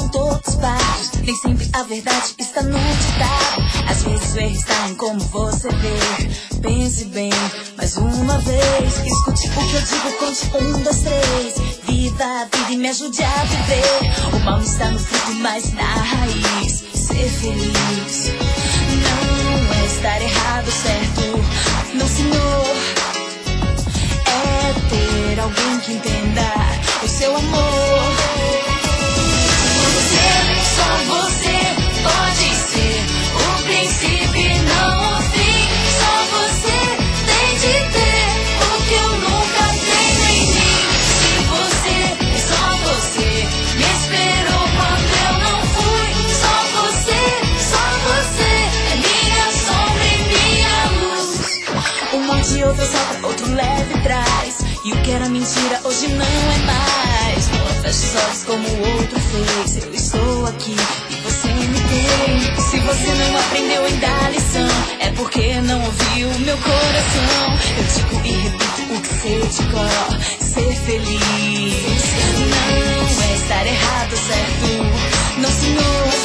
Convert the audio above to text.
todos pardos. Nem sempre a verdade está no ditado. Às vezes o erro está em como você vê. Pense bem, mais uma vez. Escute o que eu digo, conte 1, 2, 3. Viva a vida e me ajude a viver. O mal está no fruto, mas na raiz. Ser feliz não é estar errado, certo? Não, senhor. É ter alguém que entenda o seu amor. Você, só você pode ser o princípio e não o fim. Só você tem de ter o que eu nunca tenho em mim. Se você, só você me esperou quando eu não fui. Só você é minha sombra e minha luz. Um monte, outro solta, outro leve traz. E o que era mentira hoje não é mais. Não feche os olhos como o outro fez. Eu estou aqui e você me tem. Se você não aprendeu ainda a lição, é porque não ouviu o meu coração. Eu digo e repito o que sei de cor. Ser feliz não é estar errado, certo? Não, senhor.